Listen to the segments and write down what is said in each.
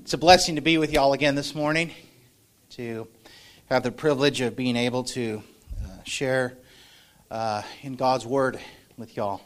It's a blessing to be with y'all again this morning, to have the privilege of being able to share in God's Word with y'all.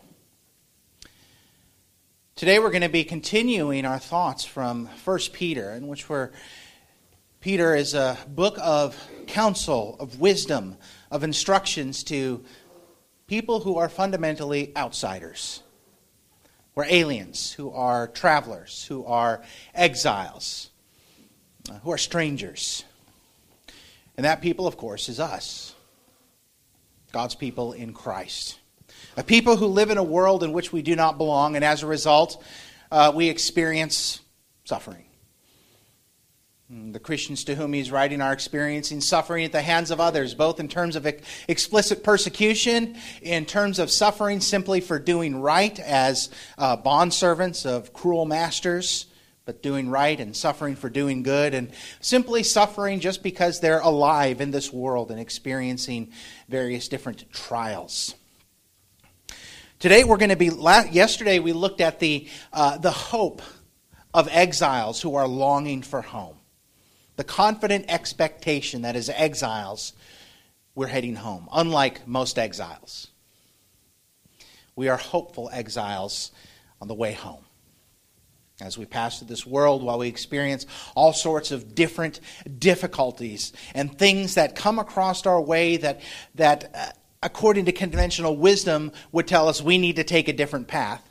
Today we're going to be continuing our thoughts from 1 Peter, in which Peter is a book of counsel, of wisdom, of instructions to people who are fundamentally outsiders. We're aliens, who are travelers, who are exiles, who are strangers. And that people, of course, is us. God's people in Christ. A people who live in a world in which we do not belong, and as a result, we experience suffering. The Christians to whom he's writing are experiencing suffering at the hands of others, both in terms of explicit persecution, in terms of suffering simply for doing right as bondservants of cruel masters, but doing right, and suffering for doing good, and simply suffering just because they're alive in this world and experiencing various different trials. Today we're going to be, yesterday we looked at the hope of exiles who are longing for home. The confident expectation that as exiles, we're heading home, unlike most exiles. We are hopeful exiles on the way home. As we pass through this world, while we experience all sorts of different difficulties and things that come across our way that according to conventional wisdom, would tell us we need to take a different path.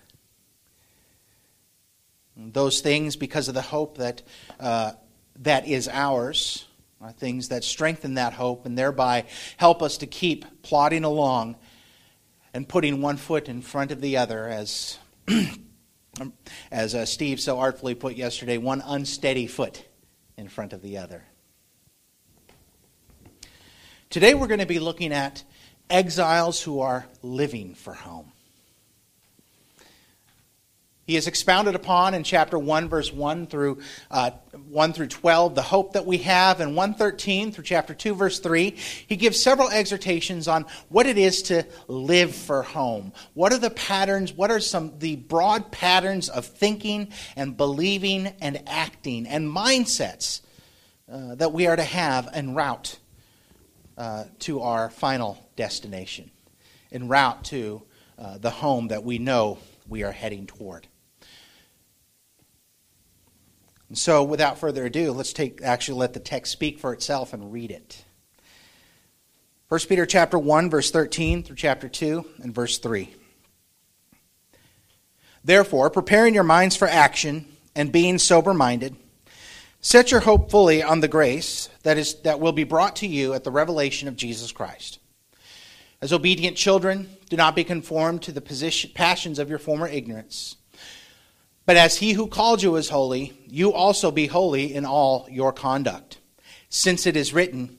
Those things, because of the hope that is ours, are things that strengthen that hope and thereby help us to keep plodding along and putting one foot in front of the other, as Steve so artfully put yesterday, one unsteady foot in front of the other. Today we're going to be looking at exiles who are living for home. He has expounded upon in chapter 1, verse 1 through 12, the hope that we have. In 1:13 through chapter 2, verse 3, he gives several exhortations on what it is to live for home. What are the patterns, what are the broad patterns of thinking and believing and acting and mindsets that we are to have en route to our final destination, en route to the home that we know we are heading toward. And so, without further ado, let's let the text speak for itself and read it. 1 Peter chapter 1, verse 13 through chapter 2 and verse 3. Therefore, preparing your minds for action and being sober-minded, set your hope fully on the grace that will be brought to you at the revelation of Jesus Christ. As obedient children, do not be conformed to the passions of your former ignorance. But as he who called you is holy, you also be holy in all your conduct. Since it is written,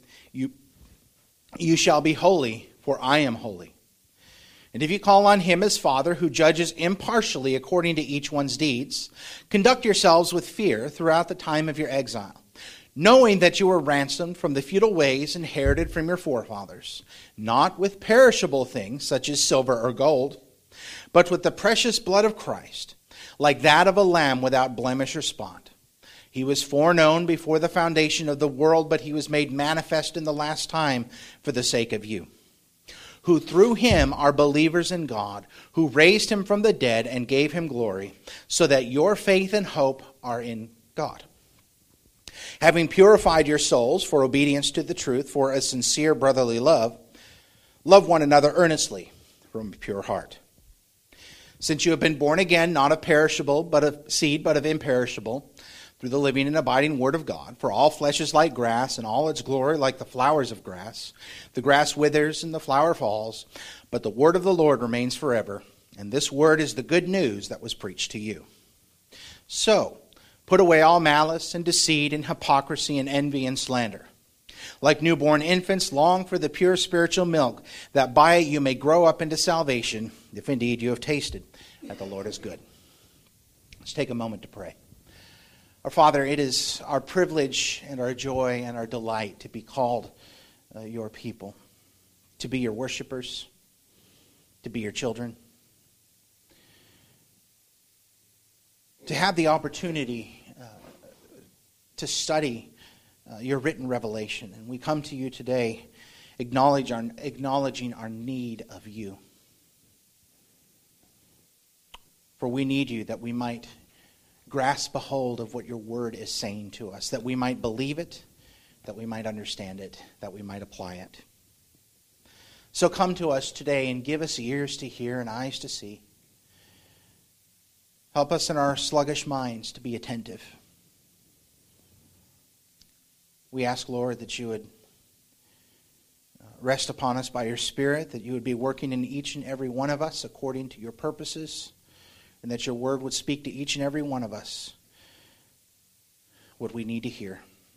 you shall be holy, for I am holy. And if you call on him as Father, who judges impartially according to each one's deeds, conduct yourselves with fear throughout the time of your exile, knowing that you were ransomed from the futile ways inherited from your forefathers, not with perishable things such as silver or gold, but with the precious blood of Christ, like that of a lamb without blemish or spot. He was foreknown before the foundation of the world, but he was made manifest in the last time for the sake of you, who through him are believers in God, who raised him from the dead and gave him glory, so that your faith and hope are in God. Having purified your souls for obedience to the truth, for a sincere brotherly love, love one another earnestly from a pure heart. Since you have been born again, not of perishable but of seed, but of imperishable, through the living and abiding word of God. For all flesh is like grass, and all its glory like the flowers of grass. The grass withers and the flower falls, but the word of the Lord remains forever. And this word is the good news that was preached to you. So, put away all malice and deceit and hypocrisy and envy and slander. Like newborn infants, long for the pure spiritual milk, that by it you may grow up into salvation, if indeed you have tasted that the Lord is good. Let's take a moment to pray. Our Father, it is our privilege and our joy and our delight to be called your people, to be your worshipers, to be your children, to have the opportunity to study your written revelation. And we come to you today acknowledging our need of you. For we need you that we might grasp a hold of what your word is saying to us, that we might believe it, that we might understand it, that we might apply it. So come to us today and give us ears to hear and eyes to see. Help us in our sluggish minds to be attentive. We ask, Lord, that you would rest upon us by your Spirit, that you would be working in each and every one of us according to your purposes, and that your word would speak to each and every one of us what we need to hear.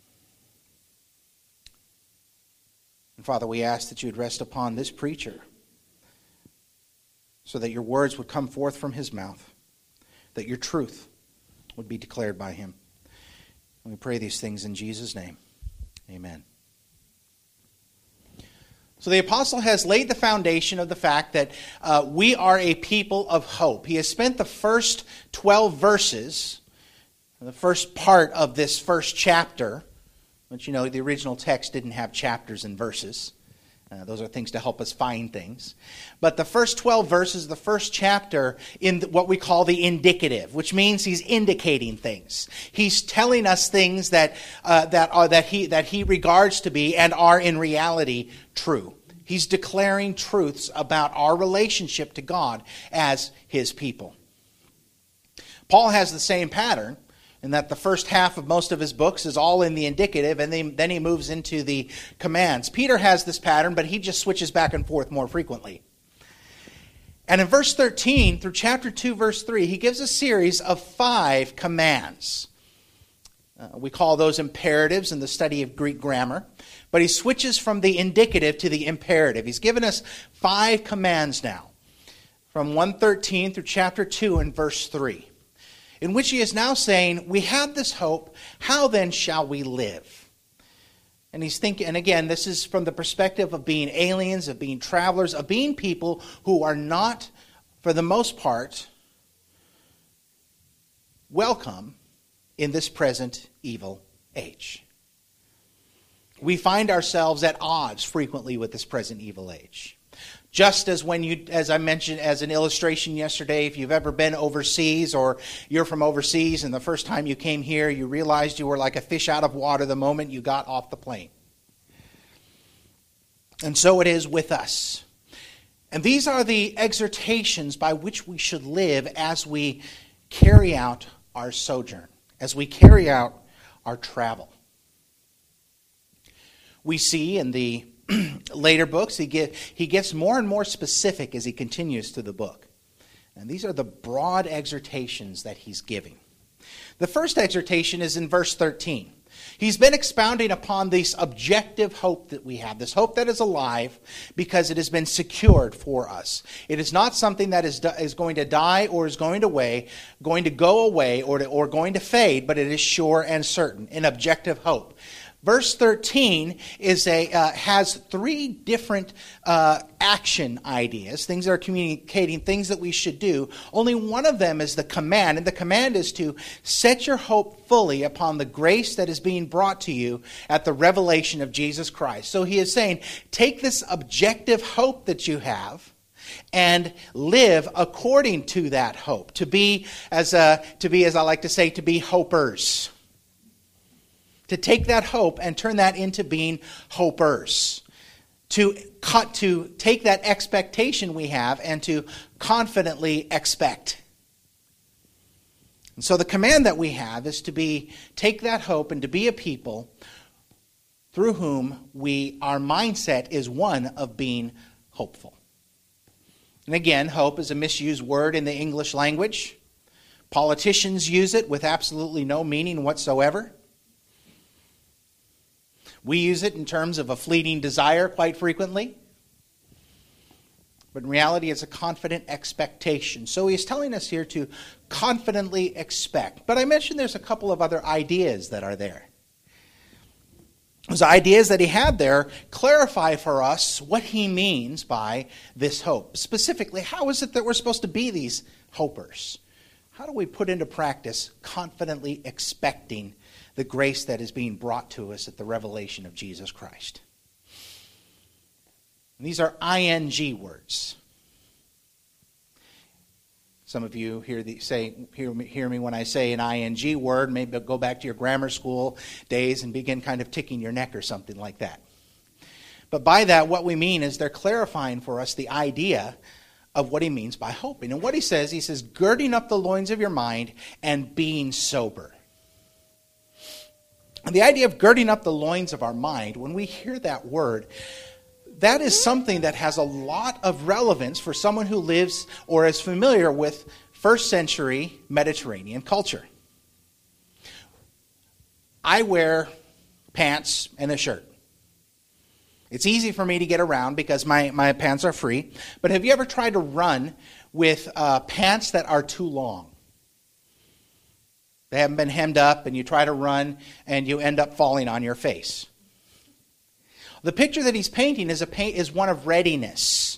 And Father, we ask that you would rest upon this preacher so that your words would come forth from his mouth, that your truth would be declared by him. And we pray these things in Jesus' name. Amen. So the apostle has laid the foundation of the fact that we are a people of hope. He has spent the first 12 verses, the first part of this first chapter, which, you know, the original text didn't have chapters and verses. Those are things to help us find things. But the first 12 verses, the first chapter, in what we call the indicative, which means he's indicating things. He's telling us things that he regards to be and are in reality true. He's declaring truths about our relationship to God as his people. Paul has the same pattern, in that the first half of most of his books is all in the indicative, and then he moves into the commands. Peter has this pattern, but he just switches back and forth more frequently. And in verse 13 through chapter 2, verse 3, he gives a series of 5 commands. We call those imperatives in the study of Greek grammar. But he switches from the indicative to the imperative. He's given us 5 commands now, from 1:13 through chapter 2 and verse 3. In which he is now saying, we have this hope, how then shall we live? And he's thinking, and again, this is from the perspective of being aliens, of being travelers, of being people who are not, for the most part, welcome in this present evil age. We find ourselves at odds frequently with this present evil age. Just as as I mentioned as an illustration yesterday, if you've ever been overseas or you're from overseas and the first time you came here, you realized you were like a fish out of water the moment you got off the plane. And so it is with us. And these are the exhortations by which we should live as we carry out our sojourn, as we carry out our travel. We see in the later books, he gets more and more specific as he continues to the book. And these are the broad exhortations that he's giving. The first exhortation is in verse 13. He's been expounding upon this objective hope that we have, this hope that is alive because it has been secured for us. It is not something that is going to die or is going to go away or going to fade, but it is sure and certain, an objective hope. Verse 13 has 3 different action ideas, things that are communicating things that we should do. Only one of them is the command, and the command is to set your hope fully upon the grace that is being brought to you at the revelation of Jesus Christ. So he is saying, take this objective hope that you have and live according to that hope. To be, as I like to say, to be hopers. To take that hope and turn that into being hopers. To take that expectation we have and to confidently expect. And so the command that we have is to take that hope and to be a people through whom our mindset is one of being hopeful. And again, hope is a misused word in the English language. Politicians use it with absolutely no meaning whatsoever. We use it in terms of a fleeting desire quite frequently. But in reality, it's a confident expectation. So he's telling us here to confidently expect. But I mentioned there's a couple of other ideas that are there. Those ideas that he had there clarify for us what he means by this hope. Specifically, how is it that we're supposed to be these hopers? how do we put into practice confidently expecting the grace that is being brought to us at the revelation of Jesus Christ? And these are ing words. Some of you hear me when I say an ing word. Maybe go back to your grammar school days and begin kind of ticking your neck or something like that. But by that, what we mean is they're clarifying for us the idea of what he means by hoping. And what he says, girding up the loins of your mind and being sober. And the idea of girding up the loins of our mind, when we hear that word, that is something that has a lot of relevance for someone who lives or is familiar with first century Mediterranean culture. I wear pants and a shirt. It's easy for me to get around because my pants are free. But have you ever tried to run with pants that are too long? They haven't been hemmed up, and you try to run, and you end up falling on your face. The picture that he's painting is one of readiness.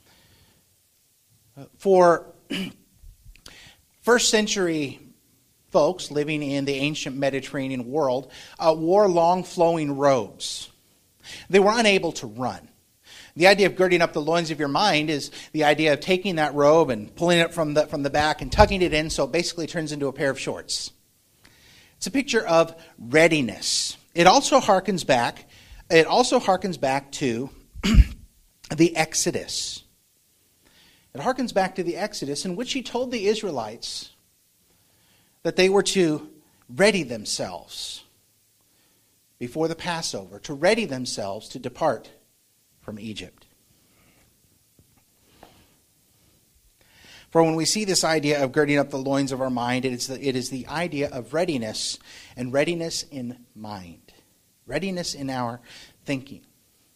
For first century folks living in the ancient Mediterranean world wore long flowing robes. They were unable to run. The idea of girding up the loins of your mind is the idea of taking that robe and pulling it from the back and tucking it in so it basically turns into a pair of shorts. It's a picture of readiness. It also harkens back to the Exodus. It harkens back to the Exodus in which he told the Israelites that they were to ready themselves before the Passover, to ready themselves to depart from Egypt. For when we see this idea of girding up the loins of our mind, it is the idea of readiness, and readiness in mind. Readiness in our thinking.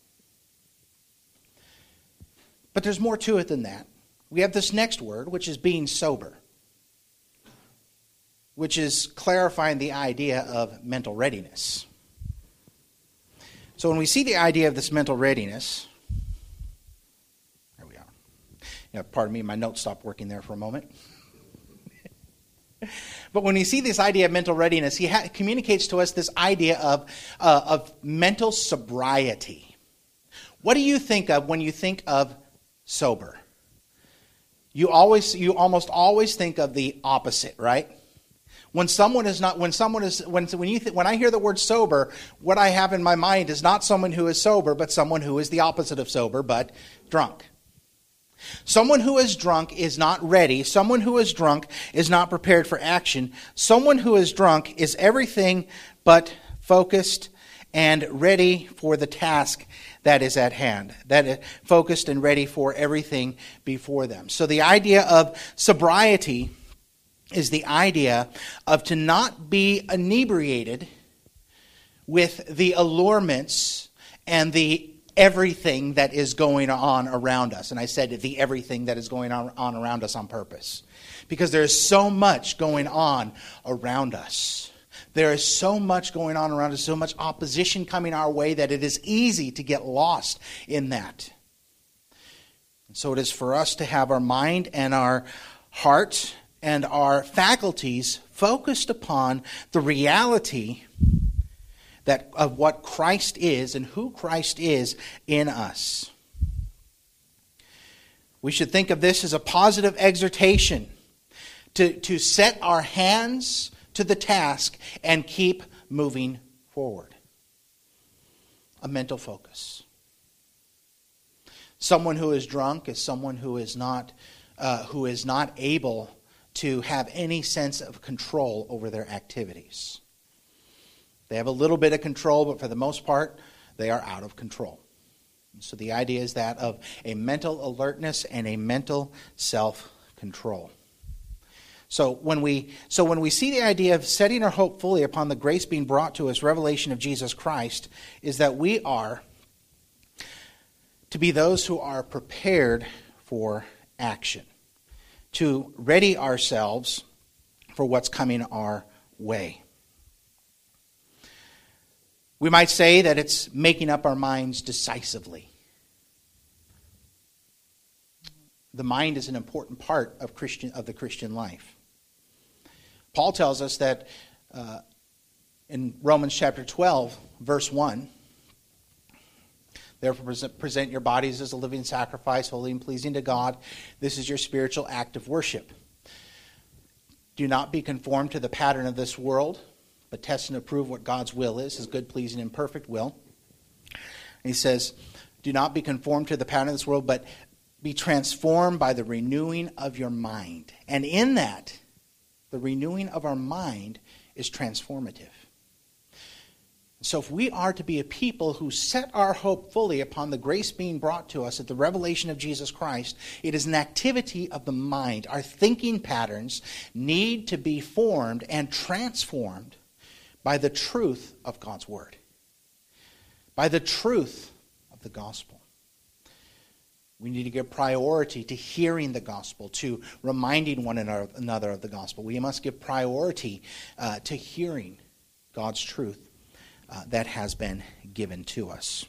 But there's more to it than that. We have this next word, which is being sober, which is clarifying the idea of mental readiness. So when we see the idea of this mental readiness, there we are. Pardon me, my notes stopped working there for a moment. But when we see this idea of mental readiness, he communicates to us this idea of mental sobriety. What do you think of when you think of sober? You almost always think of the opposite, right? When I hear the word sober, what I have in my mind is not someone who is sober, but someone who is the opposite of sober, but drunk. Someone who is drunk is not ready. Someone who is drunk is not prepared for action. Someone who is drunk is everything but focused and ready for the task that is at hand. That is focused and ready for everything before them. So the idea of sobriety is the idea of to not be inebriated with the allurements and the everything that is going on around us. And I said the everything that is going on around us on purpose. Because there is so much going on around us. There is so much going on around us, so much opposition coming our way that it is easy to get lost in that. And so it is for us to have our mind and our heart and our faculties focused upon the reality that of what Christ is and who Christ is in us. We should think of this as a positive exhortation to set our hands to the task and keep moving forward. A mental focus. Someone who is drunk is someone who is not able to have any sense of control over their activities. They have a little bit of control, but for the most part, they are out of control. So the idea is that of a mental alertness and a mental self-control. So when we see the idea of setting our hope fully upon the grace being brought to us, revelation of Jesus Christ, is that we are to be those who are prepared for action, to ready ourselves for what's coming our way. We might say that it's making up our minds decisively. The mind is an important part of the Christian life. Paul tells us that in Romans chapter 12, verse 1, therefore present your bodies as a living sacrifice, holy and pleasing to God. This is your spiritual act of worship. Do not be conformed to the pattern of this world, but test and approve what God's will is, his good, pleasing, and perfect will. And he says, do not be conformed to the pattern of this world, but be transformed by the renewing of your mind. And in that, the renewing of our mind is transformative. So if we are to be a people who set our hope fully upon the grace being brought to us at the revelation of Jesus Christ, it is an activity of the mind. Our thinking patterns need to be formed and transformed by the truth of God's Word, by the truth of the gospel. We need to give priority to hearing the gospel, to reminding one another of the gospel. We must give priority to hearing God's truth that has been given to us.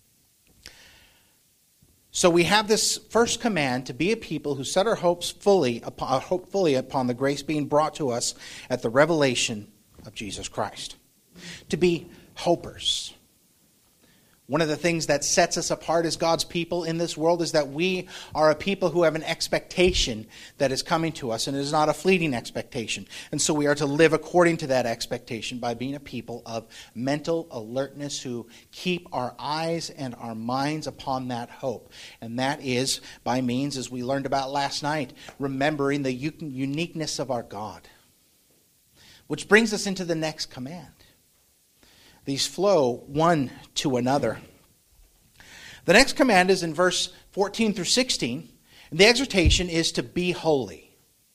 So we have this first command to be a people who set our hope fully upon the grace being brought to us at the revelation of Jesus Christ. To be hopers. One of the things that sets us apart as God's people in this world is that we are a people who have an expectation that is coming to us, and it is not a fleeting expectation. And so we are to live according to that expectation by being a people of mental alertness who keep our eyes and our minds upon that hope. And that is by means, as we learned about last night, remembering the uniqueness of our God. Which brings us into the next command. These flow one to another. The next command is in verse 14 through 16. And the exhortation is to be holy.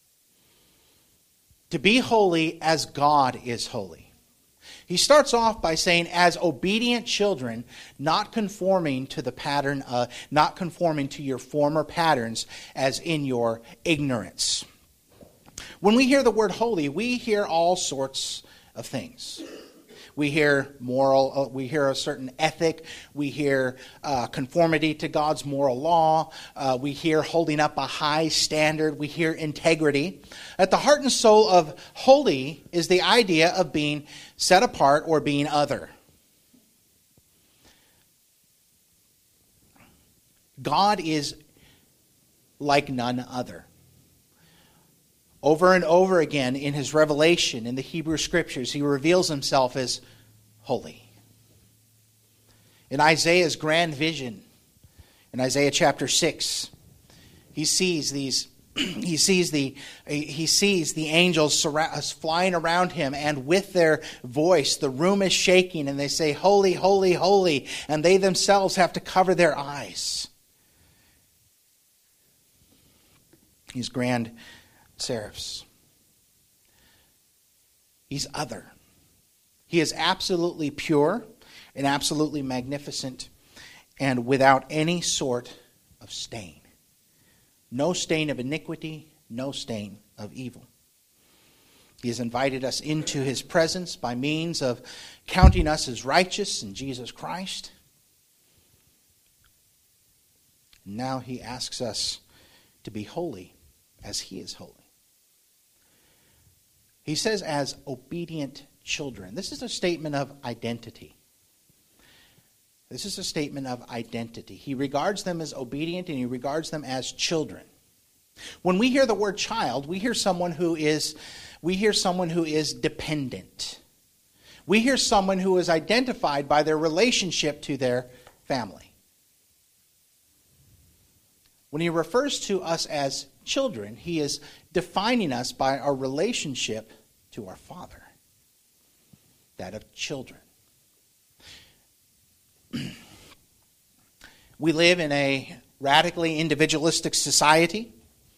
To be holy as God is holy. He starts off by saying, as obedient children, not conforming to the pattern, not conforming to your former patterns as in your ignorance. When we hear the word holy, we hear all sorts of things. We hear moral, we hear a certain ethic, we hear conformity to God's moral law, we hear holding up a high standard, we hear integrity. At the heart and soul of holy is the idea of being set apart or being other. God is like none other. Over and over again in his revelation in the Hebrew Scriptures, he reveals himself as holy. In Isaiah's grand vision, in Isaiah chapter 6, he sees the angels flying around him, and with their voice the room is shaking, and they say, "Holy, holy, holy," and they themselves have to cover their eyes. These grand seraphs. He's other. He is absolutely pure and absolutely magnificent and without any sort of stain. No stain of iniquity, no stain of evil. He has invited us into his presence by means of counting us as righteous in Jesus Christ. Now he asks us to be holy as he is holy. He says, as obedient children. This is a statement of identity. This is a statement of identity. He regards them as obedient, and he regards them as children. When we hear the word child, we hear someone who is dependent. We hear someone who is identified by their relationship to their family. When he refers to us as children, he is defining us by our relationship to our Father, that of children. We live in a radically individualistic society,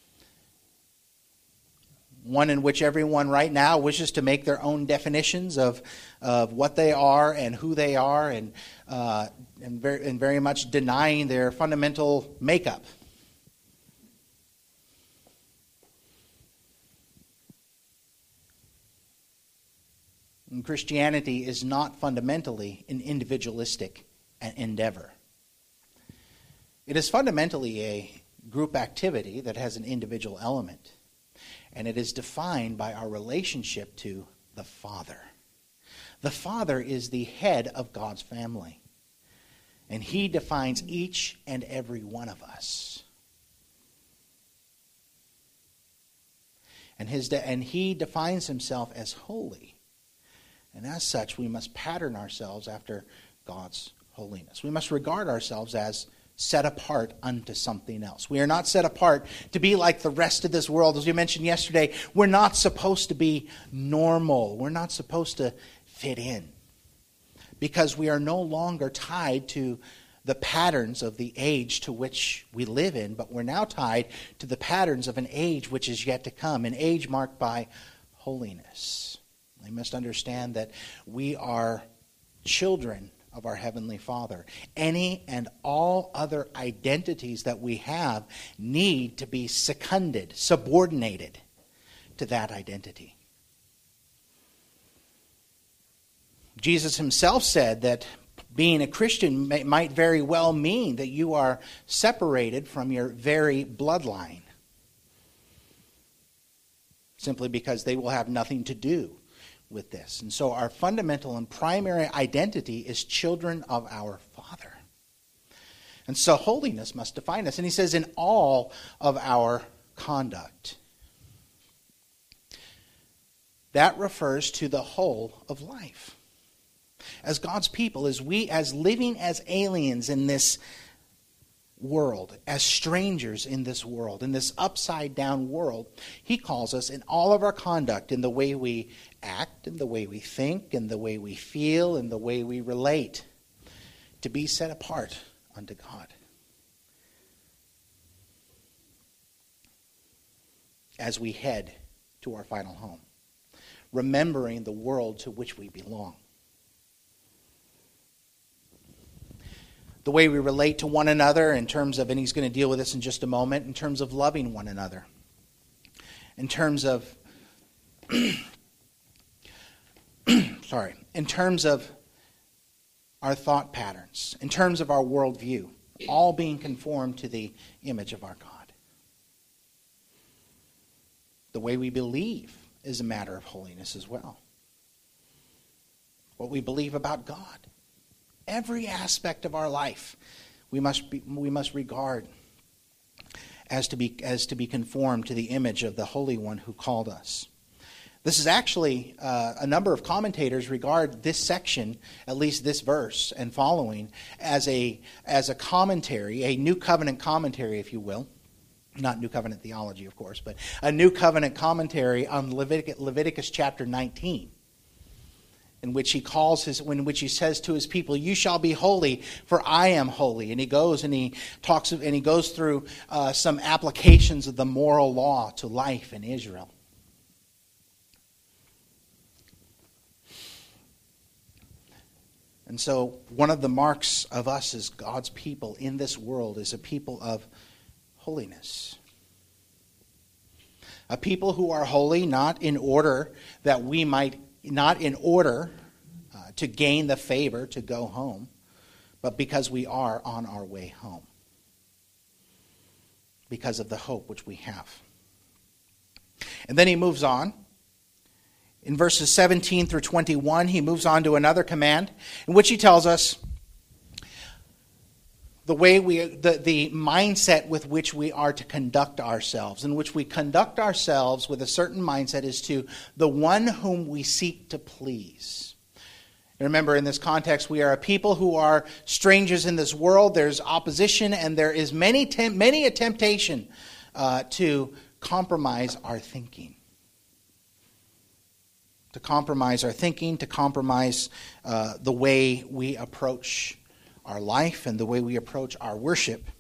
one in which everyone right now wishes to make their own definitions of what they are and who they are, and very much denying their fundamental makeup. And Christianity is not fundamentally an individualistic endeavor. It is fundamentally a group activity that has an individual element. And it is defined by our relationship to the Father. The Father is the head of God's family. And he defines each and every one of us. And he defines himself as holy. And as such, we must pattern ourselves after God's holiness. We must regard ourselves as set apart unto something else. We are not set apart to be like the rest of this world. As we mentioned yesterday, we're not supposed to be normal. We're not supposed to fit in. Because we are no longer tied to the patterns of the age to which we live in, but we're now tied to the patterns of an age which is yet to come, an age marked by holiness. We must understand that we are children of our Heavenly Father. Any and all other identities that we have need to be seconded, subordinated to that identity. Jesus himself said that being a Christian might very well mean that you are separated from your very bloodline, simply because they will have nothing to do with this. And so our fundamental and primary identity is children of our Father. And so holiness must define us. And he says, in all of our conduct. That refers to the whole of life. As God's people, as living as aliens in this world, as strangers in this world, in this upside down world, he calls us in all of our conduct, in the way we act, in the way we think, in the way we feel, in the way we relate, to be set apart unto God. As we head to our final home, remembering the world to which we belong. The way we relate to one another in terms of, and he's going to deal with this in just a moment, in terms of loving one another. In terms of, in terms of our thought patterns, in terms of our worldview, all being conformed to the image of our God. The way we believe is a matter of holiness as well. What we believe about God. Every aspect of our life we must regard as to be conformed to the image of the Holy One who called us. This is actually a number of commentators regard this section, at least this verse and following, as a commentary, a New Covenant commentary, if you will. Not New Covenant theology, of course, but a New Covenant commentary on Leviticus chapter 19. In which he says to his people, "You shall be holy, for I am holy." And he goes and he goes through some applications of the moral law to life in Israel. And so, one of the marks of us as God's people in this world is a people of holiness. A people who are holy, not in order to gain the favor to go home, but because we are on our way home. Because of the hope which we have. And then he moves on. In verses 17 through 21, he moves on to another command in which he tells us the mindset with which we are to conduct ourselves, in which we conduct ourselves with a certain mindset is to the one whom we seek to please. And remember, in this context, we are a people who are strangers in this world. There's opposition, and there is many a temptation to compromise our thinking. To compromise our thinking, to compromise the way we approach our life and the way we approach our worship.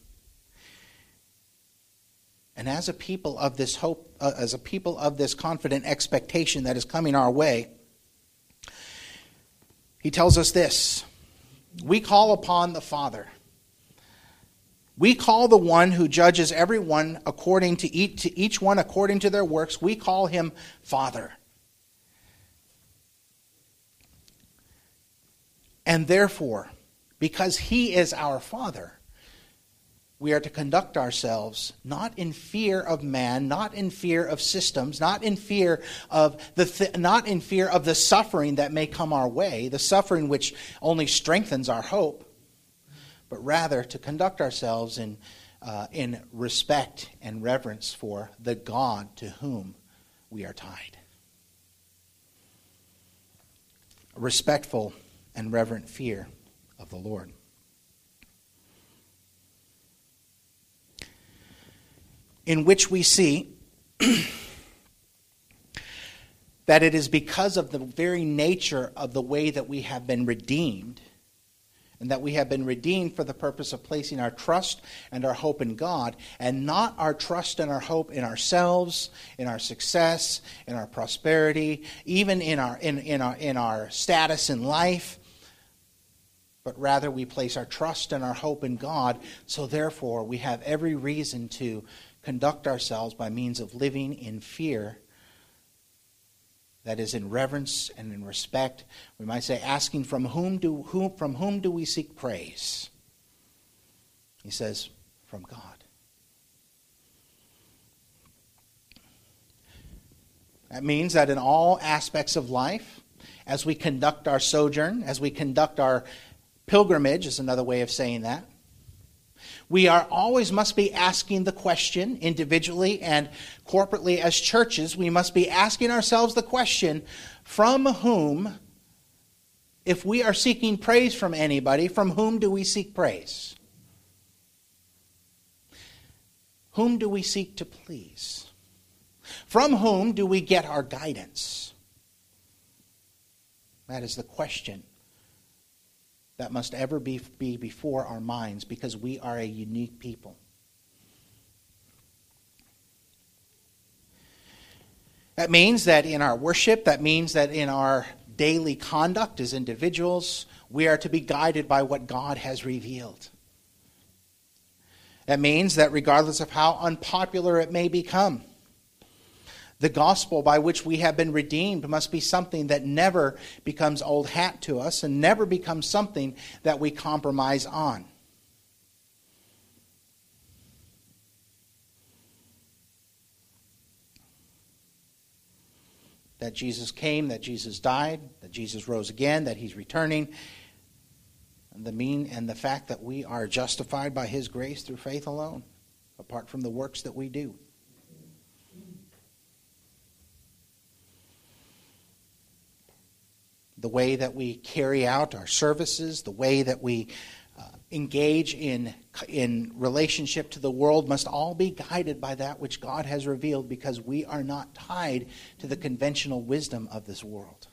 And as a people of this hope, as a people of this confident expectation that is coming our way, he tells us this: we call upon the Father. We call the one who judges everyone according to each one according to their works. We call him Father. And therefore, because he is our Father, We are to conduct ourselves not in fear of man, not in fear of systems, not in fear of the suffering that may come our way, the suffering which only strengthens our hope, but rather to conduct ourselves in respect and reverence for the God to whom we are tied. A respectful and reverent fear of the Lord. In which we see that it is because of the very nature of the way that we have been redeemed, and that we have been redeemed for the purpose of placing our trust and our hope in God, and not our trust and our hope in ourselves, in our success, in our prosperity, even in our status in life, but rather we place our trust and our hope in God. So therefore, we have every reason to conduct ourselves by means of living in fear, that is, in reverence and in respect. We might say, asking from whom do we seek praise? He says, from God. That means that in all aspects of life, as we conduct our sojourn, as we conduct our pilgrimage, is another way of saying that, we always must be asking the question, individually and corporately as churches, we must be asking ourselves the question, from whom, if we are seeking praise from anybody, from whom do we seek praise? Whom do we seek to please? From whom do we get our guidance? That is the question that must ever be before our minds, because we are a unique people. That means that in our worship, that means that in our daily conduct as individuals, we are to be guided by what God has revealed. That means that regardless of how unpopular it may become, the gospel by which we have been redeemed must be something that never becomes old hat to us and never becomes something that we compromise on. That Jesus came, that Jesus died, that Jesus rose again, that he's returning, and the fact that we are justified by his grace through faith alone, apart from the works that we do. The way that we carry out our services, the way that we engage in relationship to the world must all be guided by that which God has revealed, because we are not tied to the conventional wisdom of this world.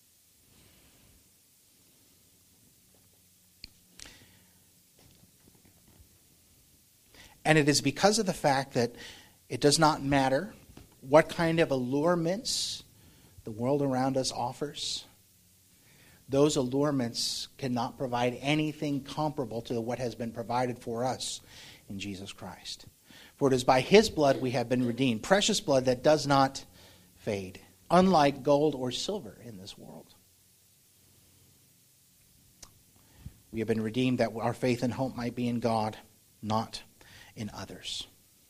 And it is because of the fact that it does not matter what kind of allurements the world around us offers. Those allurements cannot provide anything comparable to what has been provided for us in Jesus Christ. For it is by his blood we have been redeemed, precious blood that does not fade, unlike gold or silver in this world. We have been redeemed that our faith and hope might be in God, not in others.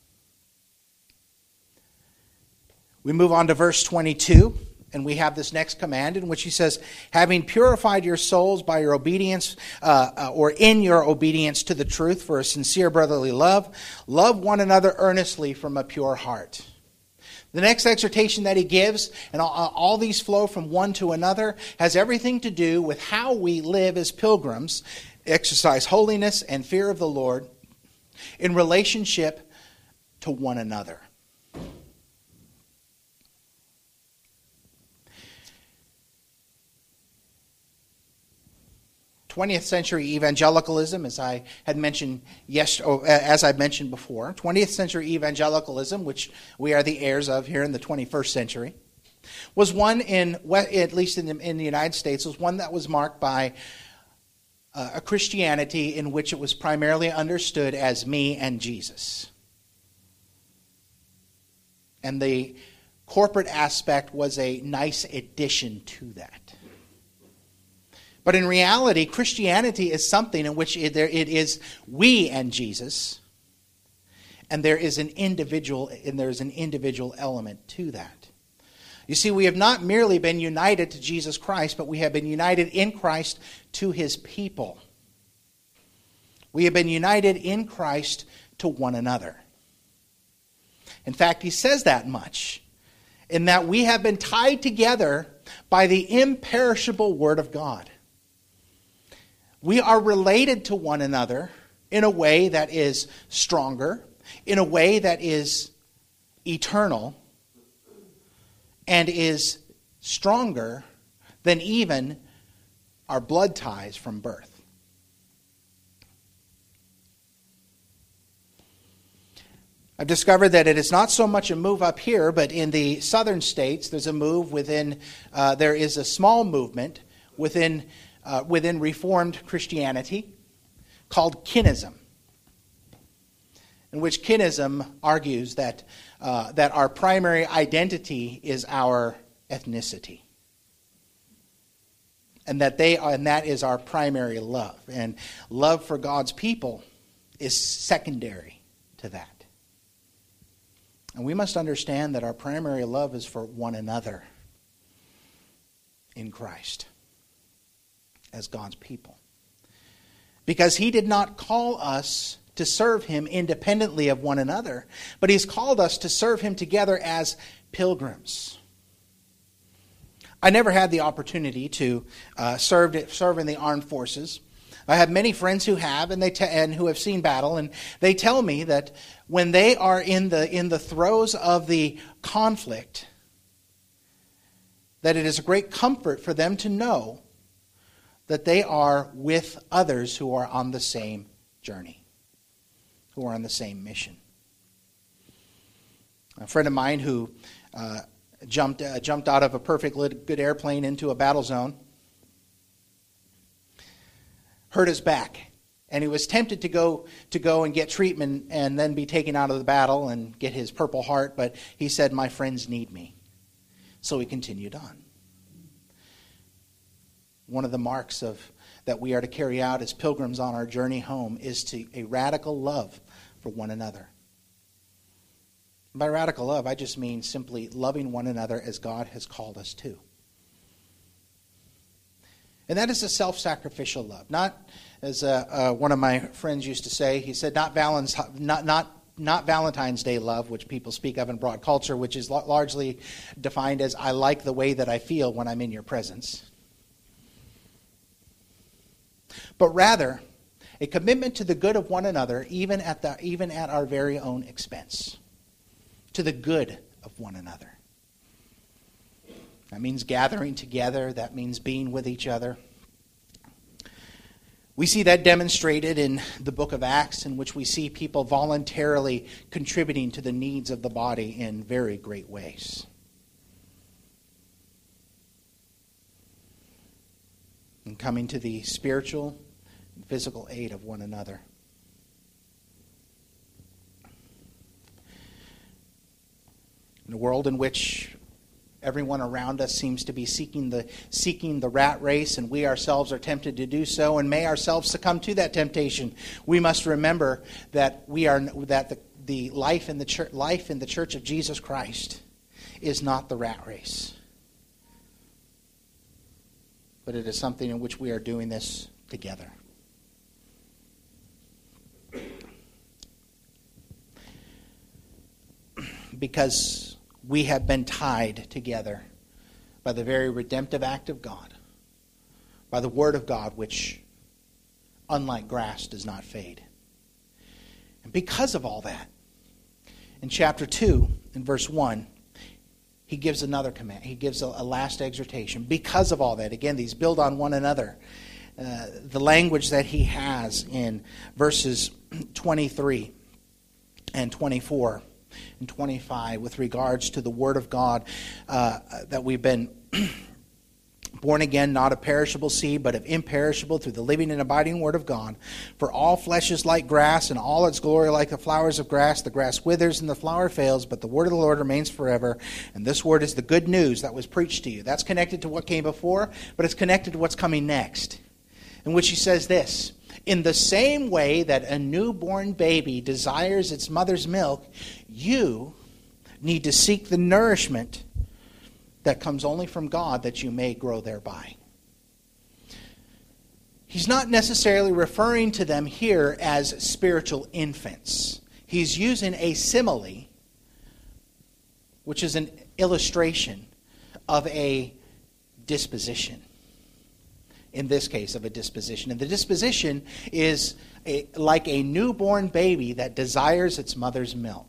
We move on to verse 22. And we have this next command in which he says, having purified your souls by your obedience, or in your obedience to the truth for a sincere brotherly love, love one another earnestly from a pure heart. The next exhortation that he gives, and all these flow from one to another, has everything to do with how we live as pilgrims, exercise holiness and fear of the Lord in relationship to one another. 20th century evangelicalism, as I mentioned before, 20th century evangelicalism, which we are the heirs of here in the 21st century, was one at least in the United States, was one that was marked by a Christianity in which it was primarily understood as me and Jesus. And the corporate aspect was a nice addition to that. But in reality, Christianity is something in which it is we and Jesus, And there's an individual element to that. You see, we have not merely been united to Jesus Christ, but we have been united in Christ to his people. We have been united in Christ to one another. In fact, he says that much, in that we have been tied together by the imperishable Word of God. We are related to one another in a way that is stronger, in a way that is eternal, and is stronger than even our blood ties from birth. I've discovered that it is not so much a move up here, but in the southern states, there's a move there is a small movement within Reformed Christianity called kinism, in which kinism argues that our primary identity is our ethnicity, and that is our primary love, and love for God's people is secondary to that. And we must understand that our primary love is for one another in Christ as God's people. Because he did not call us to serve him independently of one another, but he's called us to serve him together as pilgrims. I never had the opportunity to serve in the armed forces. I have many friends who have, and who have seen battle, and they tell me that when they are in the throes of the conflict, that it is a great comfort for them to know that they are with others who are on the same journey, who are on the same mission. A friend of mine who jumped out of a perfectly good airplane into a battle zone hurt his back, and he was tempted to go and get treatment and then be taken out of the battle and get his Purple Heart, but he said, "My friends need me." So he continued on. One of the marks that we are to carry out as pilgrims on our journey home is a radical love for one another. By radical love, I just mean simply loving one another as God has called us to. And that is a self-sacrificial love. Not, as one of my friends used to say, he said, not Valentine's Day love, which people speak of in broad culture, which is largely defined as, I like the way that I feel when I'm in your presence. But rather, a commitment to the good of one another, even at our very own expense. To the good of one another. That means gathering together. That means being with each other. We see that demonstrated in the book of Acts, in which we see people voluntarily contributing to the needs of the body in very great ways. And coming to the spiritual and physical aid of one another. In a world in which everyone around us seems to be seeking the rat race, and we ourselves are tempted to do so, and may ourselves succumb to that temptation, we must remember that the life in the Church of Jesus Christ is not the rat race, but it is something in which we are doing this together. Because we have been tied together by the very redemptive act of God, by the Word of God, which, unlike grass, does not fade. And because of all that, in chapter 2, in verse 1, he gives another command. He gives a last exhortation. Because of all that, again, these build on one another. The language that he has in verses 23 and 24 and 25 with regards to the Word of God, that we've been born again, not of perishable seed, but of imperishable, through the living and abiding Word of God. For all flesh is like grass, and all its glory like the flowers of grass. The grass withers and the flower fails, but the word of the Lord remains forever. And this word is the good news that was preached to you. That's connected to what came before, but it's connected to what's coming next, in which he says this: In the same way that a newborn baby desires its mother's milk, you need to seek the nourishment that comes only from God, that you may grow thereby. He's not necessarily referring to them here as spiritual infants. He's using a simile, which is an illustration of a disposition. In this case, of a disposition. And the disposition is like a newborn baby that desires its mother's milk.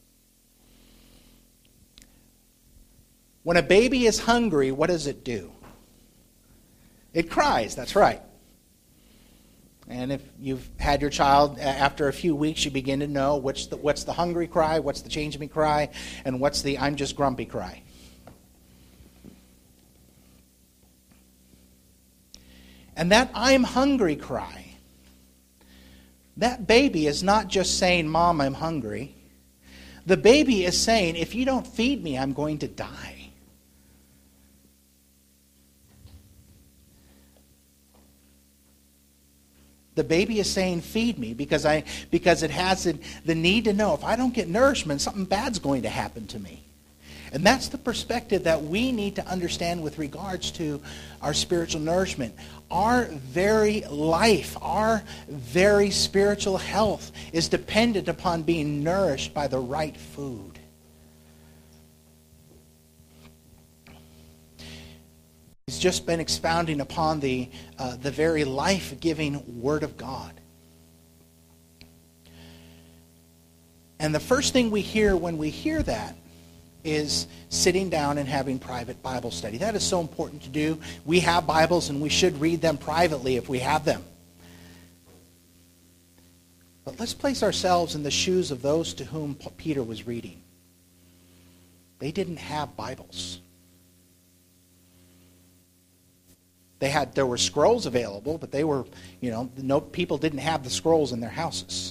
When a baby is hungry, what does it do? It cries, that's right. And if you've had your child, after a few weeks, you begin to know what's the hungry cry, what's the change me cry, and what's the I'm just grumpy cry. And that I'm hungry cry, that baby is not just saying, Mom, I'm hungry. The baby is saying, if you don't feed me, I'm going to die. The baby is saying, feed me, because it has the need to know, if I don't get nourishment, something bad's going to happen to me. And that's the perspective that we need to understand with regards to our spiritual nourishment. Our very life, our very spiritual health is dependent upon being nourished by the right food. He's just been expounding upon the very life-giving Word of God. And the first thing we hear when we hear that is sitting down and having private Bible study. That is so important to do. We have Bibles and we should read them privately if we have them. But let's place ourselves in the shoes of those to whom Peter was reading. They didn't have Bibles. There were scrolls available, but people didn't have the scrolls in their houses.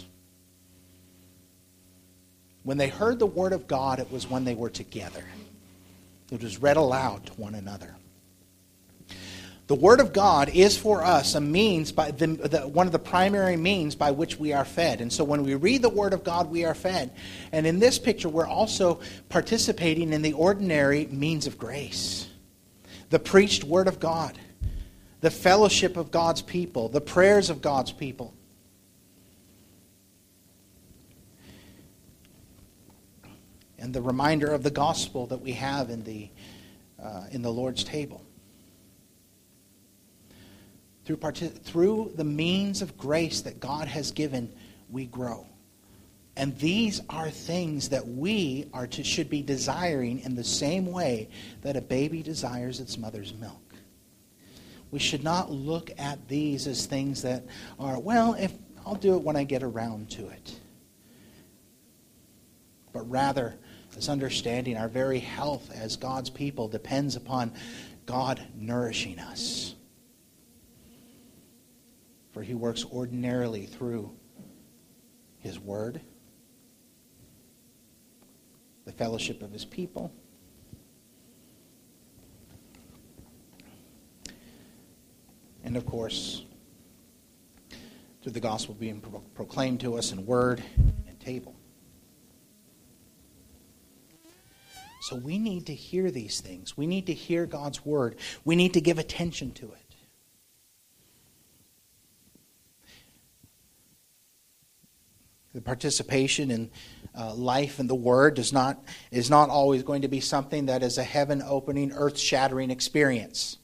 When they heard the Word of God, it was when they were together. It was read aloud to one another. The Word of God is for us a means, one of the primary means by which we are fed. And so when we read the Word of God, we are fed. And in this picture, we're also participating in the ordinary means of grace. The preached Word of God. The fellowship of God's people, the prayers of God's people. And the reminder of the gospel that we have in the Lord's table. Through the means of grace that God has given, we grow. And these are things that we should be desiring in the same way that a baby desires its mother's milk. We should not look at these as things that are, if I'll do it when I get around to it. But rather, as understanding our very health as God's people depends upon God nourishing us. For He works ordinarily through His Word, the fellowship of His people, and of course, through the gospel being proclaimed to us in word and table. So we need to hear these things. We need to hear God's word. We need to give attention to it. The participation in life in the Word is not always going to be something that is a heaven-opening, earth-shattering experience.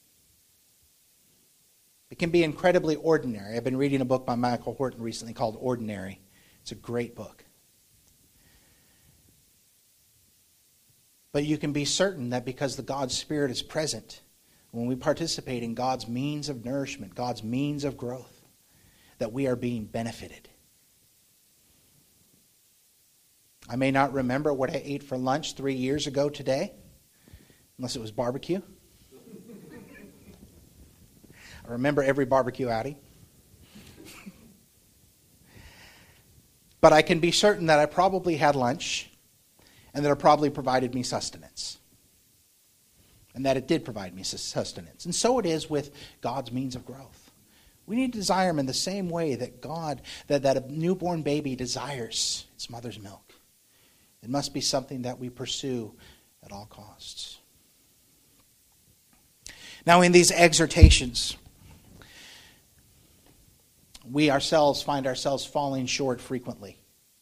It can be incredibly ordinary. I've been reading a book by Michael Horton recently called Ordinary. It's a great book. But you can be certain that because the God's Spirit is present, when we participate in God's means of nourishment, God's means of growth, that we are being benefited. I may not remember what I ate for lunch 3 years ago today, unless it was barbecue. I remember every barbecue outing. But I can be certain that I probably had lunch and that it probably provided me sustenance. And that it did provide me sustenance. And so it is with God's means of growth. We need to desire him in the same way that that a newborn baby desires its mother's milk. It must be something that we pursue at all costs. Now, in these exhortations, we ourselves find ourselves falling short frequently,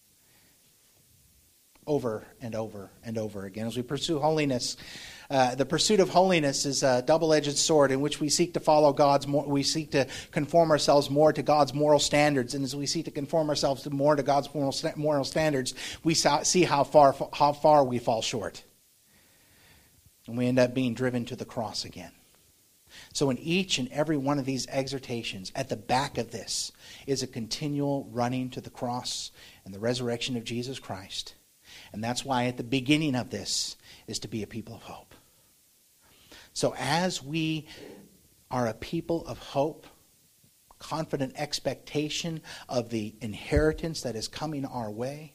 over and over and over again. As we pursue holiness, the pursuit of holiness is a double-edged sword in which we seek to follow we seek to conform ourselves more to God's moral standards, and as we seek to conform ourselves more to God's moral standards, we see how far we fall short, and we end up being driven to the cross again. So in each and every one of these exhortations, at the back of this is a continual running to the cross and the resurrection of Jesus Christ. And that's why at the beginning of this is to be a people of hope. So as we are a people of hope, confident expectation of the inheritance that is coming our way,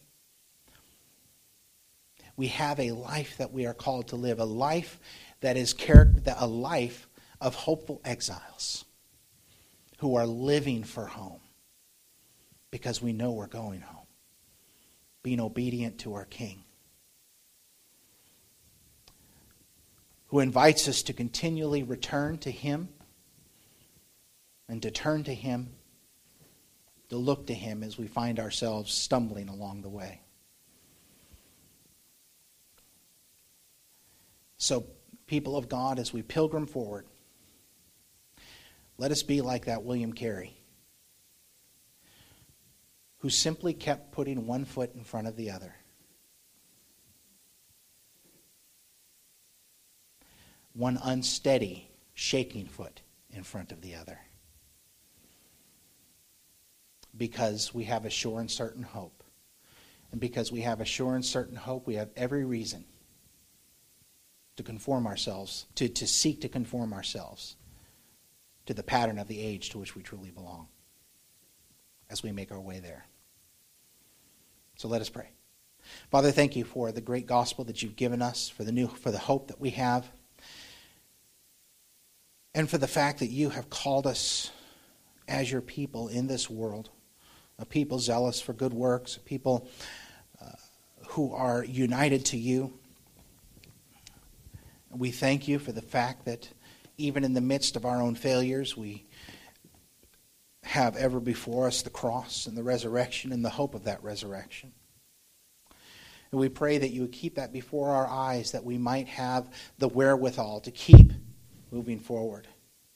we have a life that we are called to live, a life that is a life of hopeful exiles who are living for home because we know we're going home, being obedient to our King, who invites us to continually return to him and to turn to him, to look to him as we find ourselves stumbling along the way. So, people of God, as we pilgrim forward, let us be like that William Carey, who simply kept putting one foot in front of the other. One unsteady, shaking foot in front of the other. Because we have a sure and certain hope. And because we have a sure and certain hope, we have every reason to conform ourselves, to seek to conform ourselves to the pattern of the age to which we truly belong as we make our way there. So let us pray. Father, thank you for the great gospel that you've given us, for the hope that we have, and for the fact that you have called us as your people in this world, a people zealous for good works, a people who are united to you. We thank you for the fact that even in the midst of our own failures, we have ever before us the cross and the resurrection and the hope of that resurrection. And we pray that you would keep that before our eyes, that we might have the wherewithal to keep moving forward.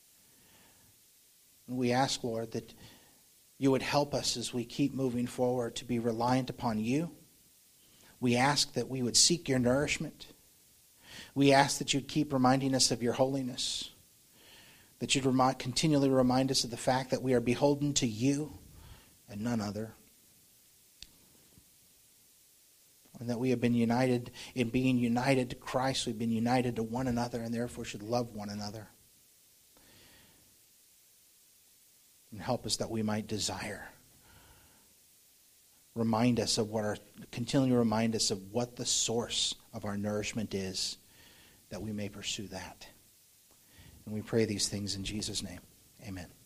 And we ask, Lord, that you would help us as we keep moving forward to be reliant upon you. We ask that we would seek your nourishment. We ask that you'd keep reminding us of your holiness, that you'd continually remind us of the fact that we are beholden to you and none other, and that we have been united in being united to Christ. We've been united to one another and therefore should love one another. And help us that we might desire. Continually remind us of what the source of our nourishment is, that we may pursue that. And we pray these things in Jesus' name. Amen.